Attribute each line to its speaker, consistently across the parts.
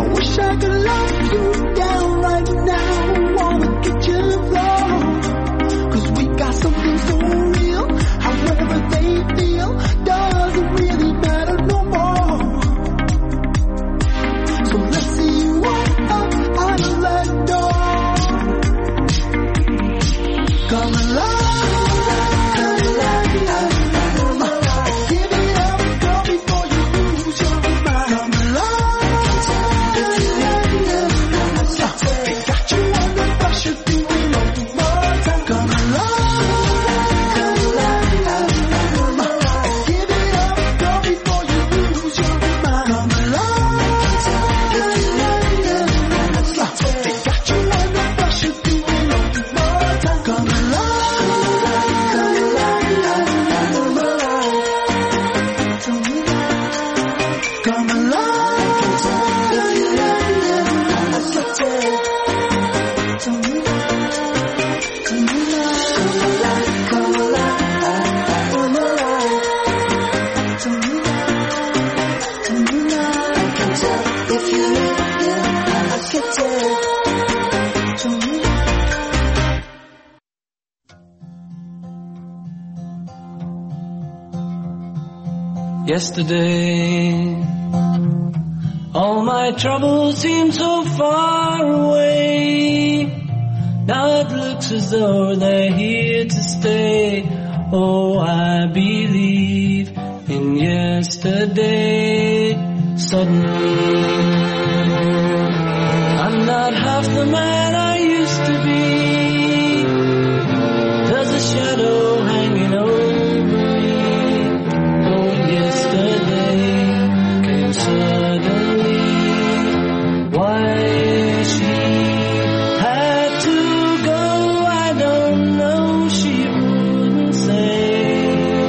Speaker 1: wish I could lock you down right now. Wanna get you wrong, 'cause we got something so real. However they feel doesn't really matter no more. So let's see you walk up out of that door. Come alive.
Speaker 2: Yesterday, all my troubles seem so far away. Now it looks as though they're here to stay. Oh, I believe in yesterday. Suddenly, I'm not half the man I used to be. There's a shadow hanging over me. Oh, yesterday came suddenly. Why she had to go, I don't know. She wouldn't say.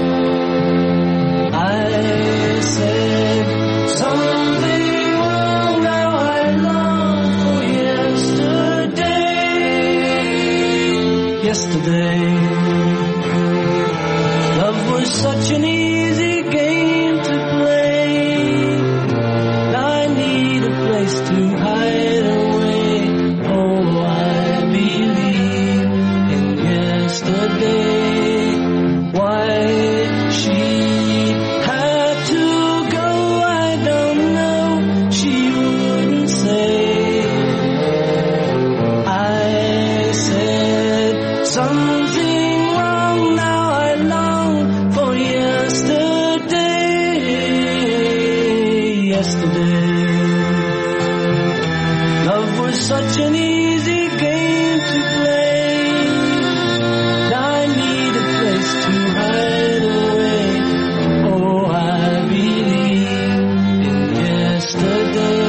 Speaker 2: I said something wrong. Now I long for yesterday. Yesterday, love was such an easy game to play. Now I need a place to hide away. Oh, I believe in yesterday. Why she had to go, I don't know. She wouldn't say. I said something wrong. Now I long for yesterday. Yesterday, love was such an easy game to play. Now I need a place to hide away. Oh, I believe in yesterday.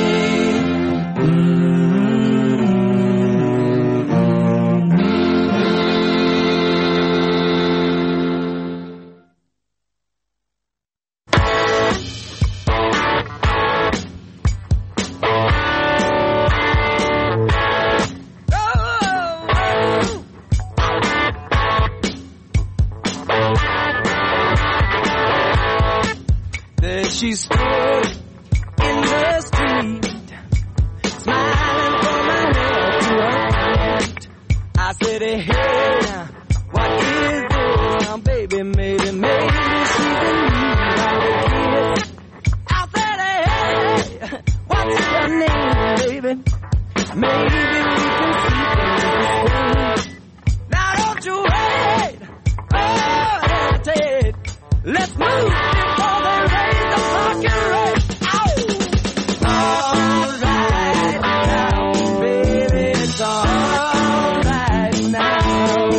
Speaker 2: There she stood in the street, smiling from my head to her feet. I said, hey, what is this? Now, baby, maybe she's in need of a kiss. I said, hey, what's your name, baby? Maybe we can see things the same. Now, don't you wait, hesitate. Let's move before they raise the fucking rate. Ow! All right now, baby, it's all right now.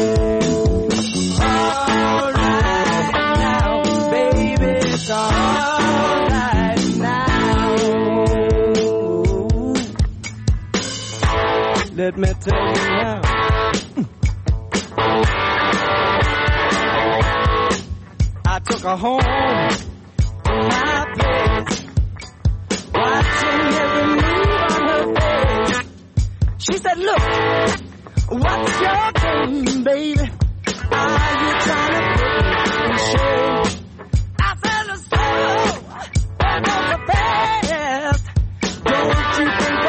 Speaker 2: All right now, baby, it's all right now. Let me tell you now. I took her home to my place, watching every move on her face. She said, look, what's your game, baby? Are you trying to put me in shame? I said, so, there goes the past. Don't you think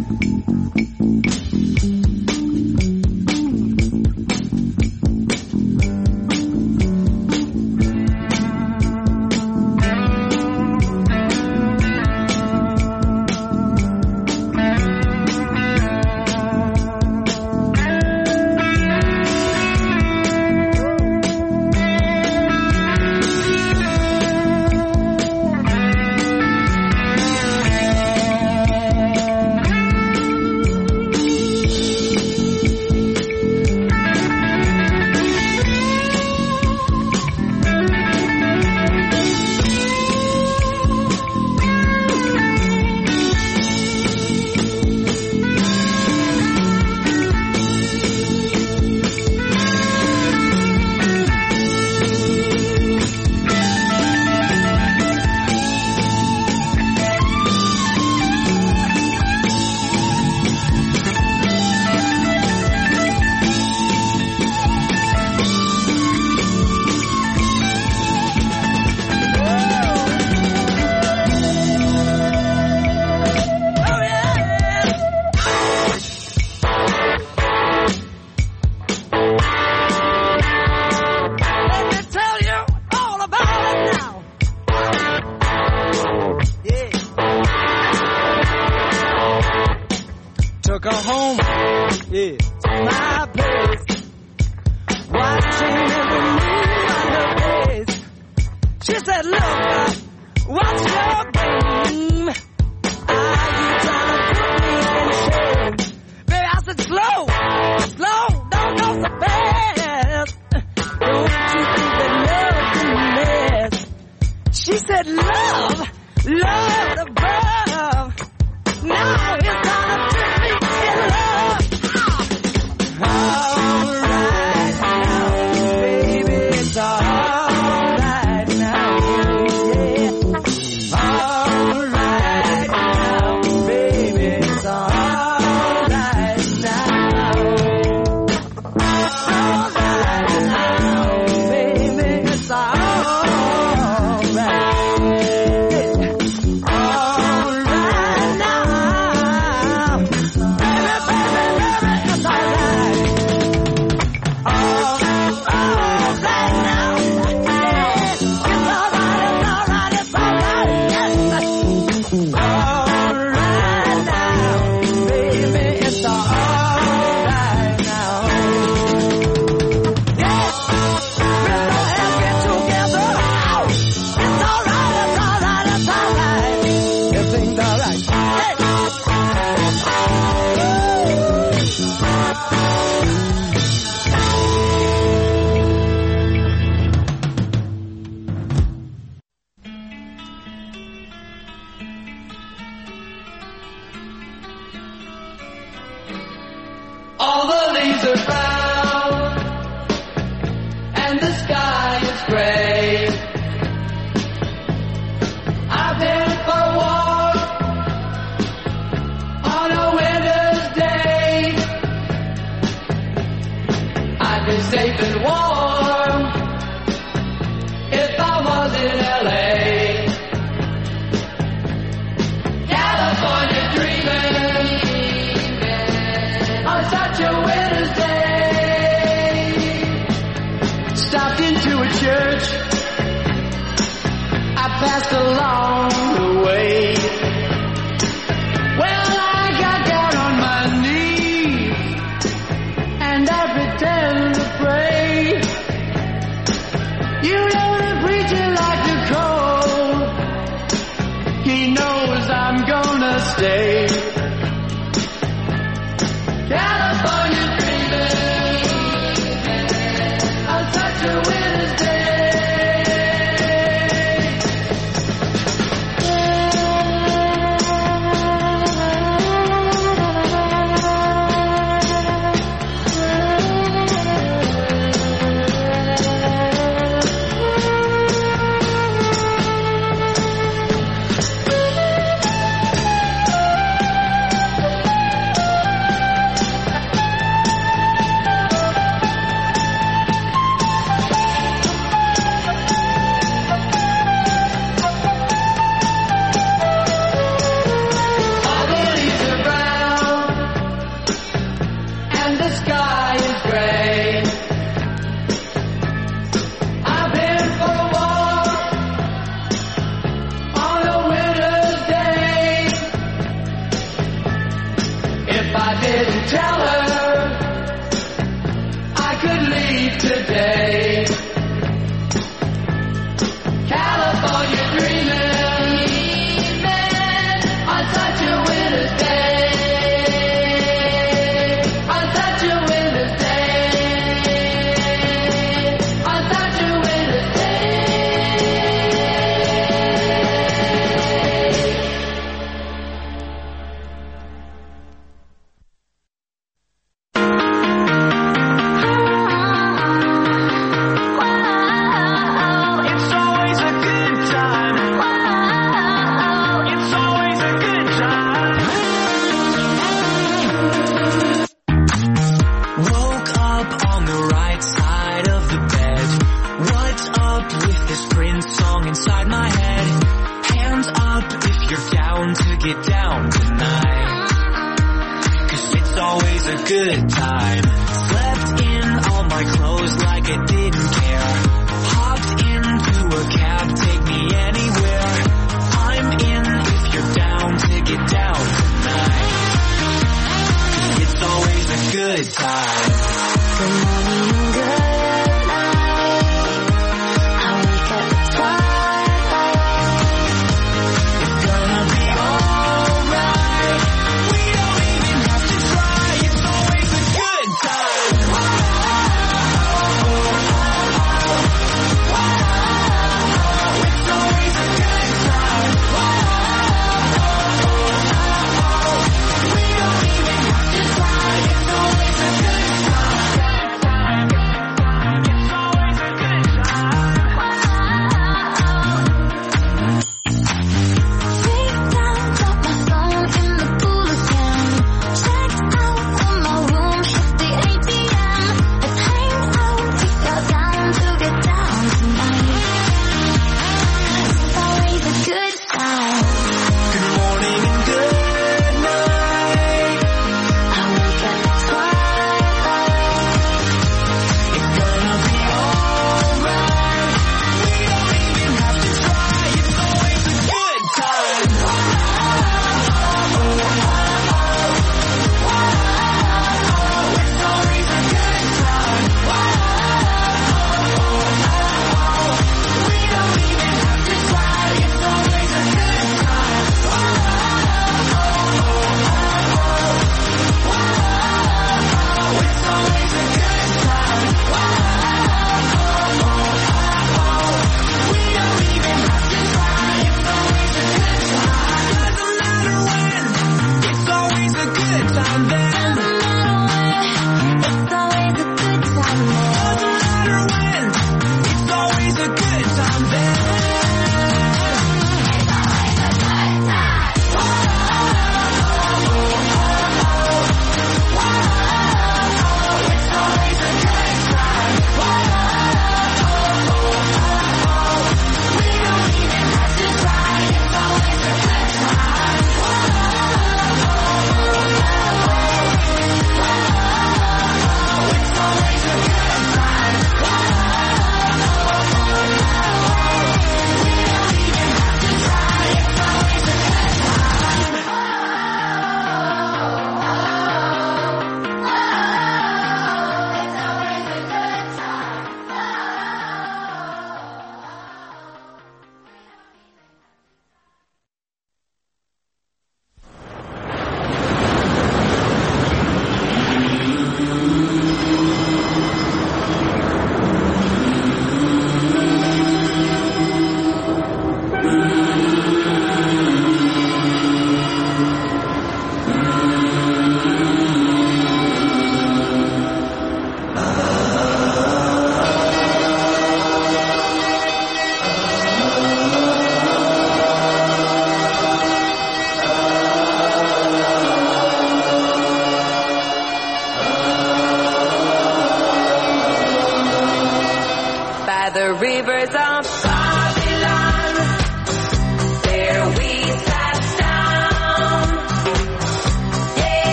Speaker 2: Took her home, yeah, to my place. Watching every move on her face. She said, look, what's your game? Are you trying to put me in shame? Baby, I said, slow, don't go so fast. Don't you think that love can last? She said, love above. Now it's gonna trick me in love. All right now, baby, it's all right now, yeah. All right now, baby, it's all right now. All right now, baby, it's all right.
Speaker 3: All the leaves are brown and the sky is gray. I've been for a walk on a winter's day. I'd be safe and warm if I was in LA. California dreaming on such a winter's day. Stopped into a church I passed along the way. Well, I got down on my knees and I pretend to pray. You know the preacher like to call. He knows I'm gonna stay. California dreaming on such a winter's day. today. California dreaming on such a winter's day. On such a winter's day. On such a winter's day.
Speaker 2: It's always a good time. It's always a good time. Woke up on the right side of the bed. What's up with this Prince song inside my head? Hands up if you're down to get down tonight. 'Cause it's always a good time. Slept in all my clothes like I didn't care. Hopped into a cab, take me anywhere. I'm in if you're down to get down tonight. 'Cause it's always a good time.
Speaker 4: Good morning, good night. I wake up at twilight.
Speaker 2: It's gonna be alright. We don't even have to try. It's always a good time. It's always a good time. We don't even have to try. It's always a good time.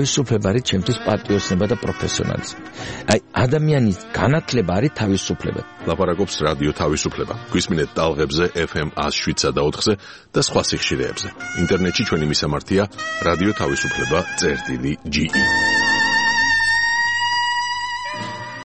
Speaker 5: თავისუფლება არის ჩემთვის პატიოსნება და პროფესიონალიზმი. აი, ადამიანის განათლება არის თავისუფლება.
Speaker 6: ლაპარაკობს რადიო თავისუფლება. გვისმინეთ ტალღებზე FM 107.4-ზე და სხვა სიხშირეებზე. ინტერნეტში ჩვენი მისამართია რადიო თავისუფლება.ge